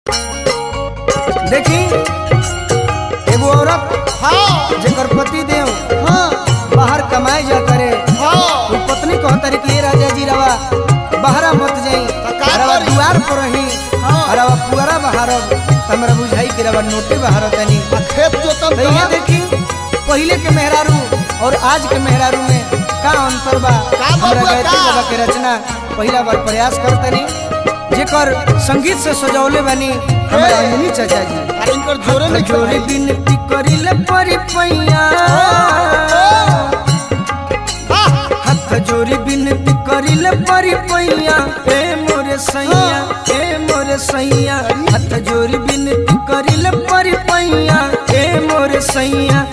देखी एगो औरत जेकर पति देव बाहर कमाए जा करे वो पत्नी कहतरी कि राजा जी रवा बाहरा मत जाई रवा दुआर पर रही रवा पुअरा बहारब हमरा बुझाई कि रवा नोटे बहार तनी खेत जोतम तो ये देखी पहले के मेहरारू और आज के मेहरारू में का अंतर बा। हमरा गायत्री बाबा के रचना पहला बार प्रयास करतनी जेकर संगीत से सजौले बनी हमरा अंजनी चाचा जी इनकर जोरे में जोरे बिनती करिले परी पैया हाथ जोरी बिनती करिले परी पैया ए मोरे सैया हाथ जोरी बिनती करिले परी पैया ए मोरे सैया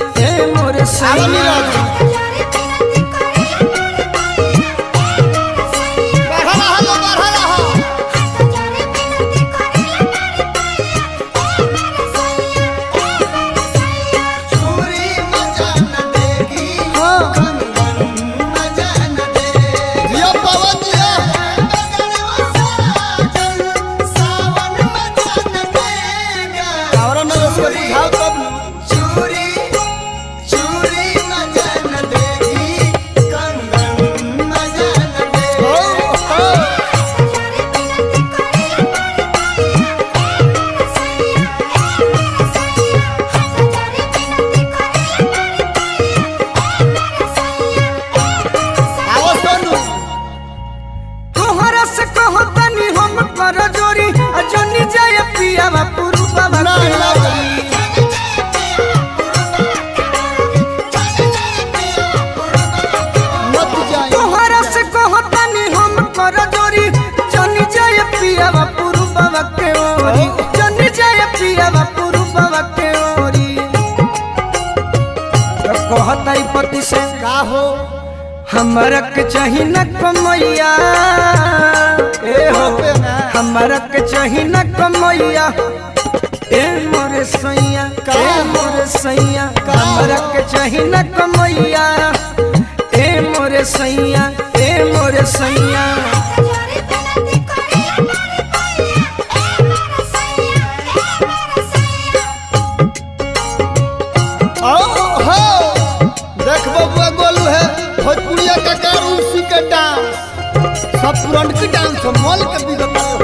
पति से का हो हमरा के चाही न कमैया ए हो हमरा के चाही न कमैया ए मोरे सैया हमरा के चाही न कमैया ए मोरे सैया भोजपुरिया का उसी के डांस सब पुरान की डांस मॉल के बिगड़ता हो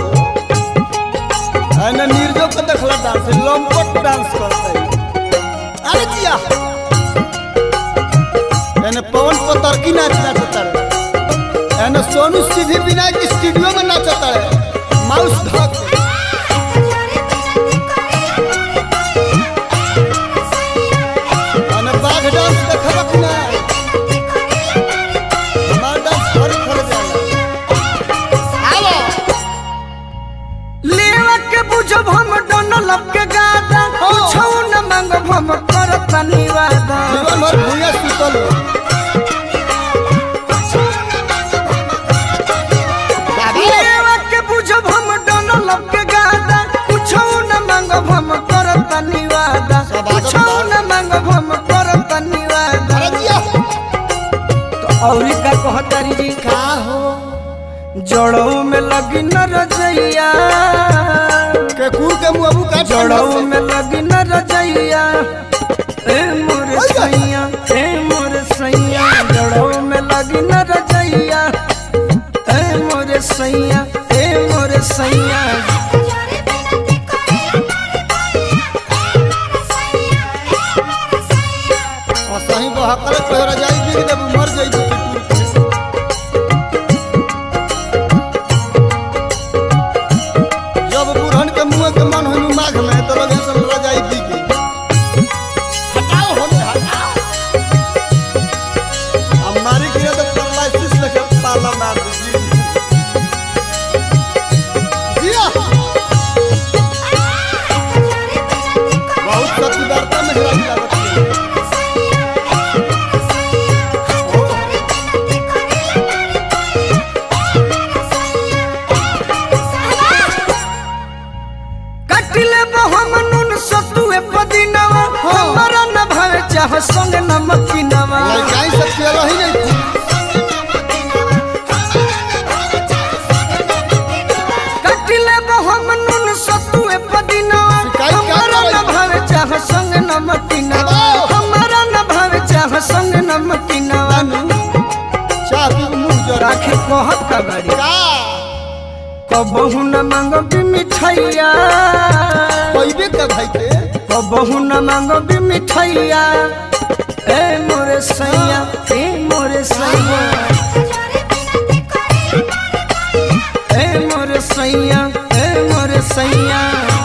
ना निर्जो को देखला डांस लंपट डांस करता है अरे जिया मैंने पवन पतरकी नाचता है ना सोनू सीधी बिना की स्टूडियो में नाचता है माउस धक बाघ डांस देखा कि ना जब हम डनल के गादा पूछौ न मांगब हम करत निवादा जीवन भर भूया सुतल लेवा के बुझब हम डनल के गादा पूछौ न मांगब हम करत निवादा पूछौ न मांगब हम करत निवादा तो औरी का कहतारी जी का हो जड़ों में लगी न रजैया के कूर के मुंह का जड़ों में लगी न रजैया ए मोरे सैया जड़ों में लगी न रजैया ए मोरे सैया सही बहकल तोहरा जाई बिग देब मर जाई जब बुढ़न के मुंह के मन होई माघ में तो लगे सब रजाई बिग हटाओ होने हटाओ हमारी गिरे तो पैरालिसिस लगे पाला मार दी जिया बहुत सतीदारता में हेरा लागत चाह संग नमकीनवा लड़काई सब खेल ही नहीं कटिले हम नुन सतुए कहत का बाड़ी का कबहू न मांगबी मिठाइया कोइबे का भाई के कबहू न मांगबी मिठाइया ए मोरे सैया ए मोरे सैया ए मोरे सैया ए मोरे सैया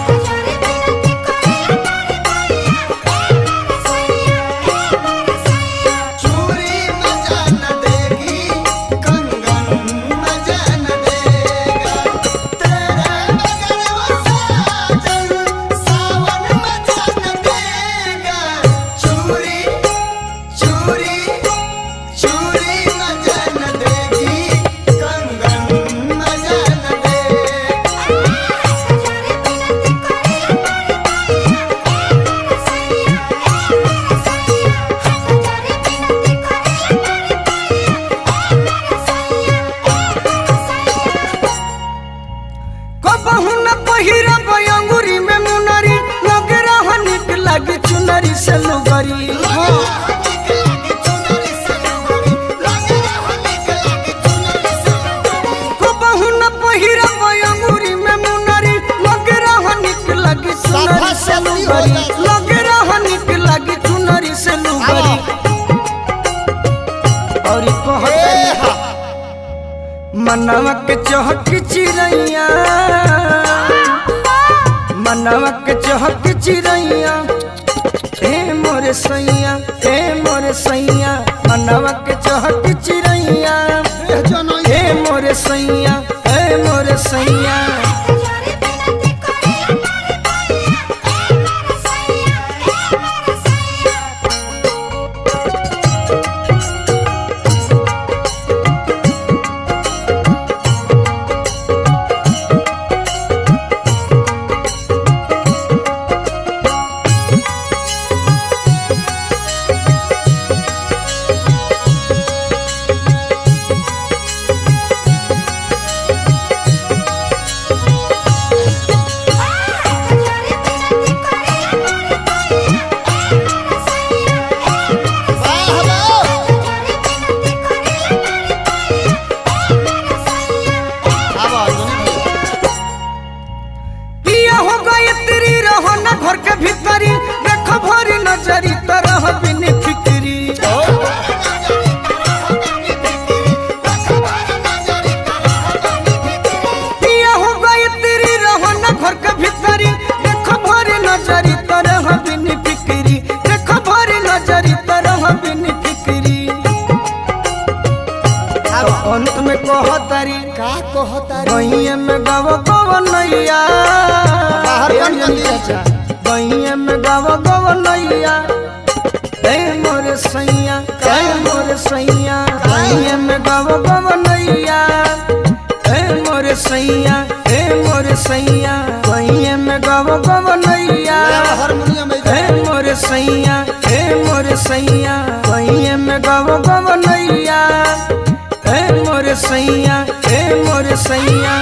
चूड़ी मजा न देगी कंगन मजा न देगा तेरे बगल वो साजन सावन मजा न देगा चूड़ी चूड़ी चूड़ी मजा न देगी कंगन मजा न देगा कबहू न पहिरब अंगूरी में मुनरी लगे रह निक लगी चुनरी से लुगरी कबहू न पहिरब अंगूरी में मुनरी लगे रह निक लगी चुनरी से लुगरी लगे रह निक लगी चुनरी से लुगरी और कहत मनवा के चहक चिड़ैया मनवा के चहक चिड़ैया ए मोरे सैया ए मोरे सैया मनवा के चहक चिड़ैया ए मोरे सैया ए मोरे सैया पिया हो गई तेरी रहो न घर के भीतरी देखो भरी नजरी तरह बिन फिक्री पिया हो गई तेरी रहो न घर के भीतरी देखो भरी नजरी तरह बिन फिक्री देखो भरी नजरी तरह बिन फिक्री अब अंत में कहतारी का कहता रे गइया में गाव गवनैया बाहर बन जल्दी चाचा गइया में गाव गवनैया ए मोरे सैया ए मोरे सैया गइया में गाव गवनैया ए मोरे सैया ए मोरे सैया गइया में गाव गवनैया हारमोनियम में ए मोरे सैया ए मोरे सैया गइया में गाव गवनैया ए मोरे सैया ए मोरे सैया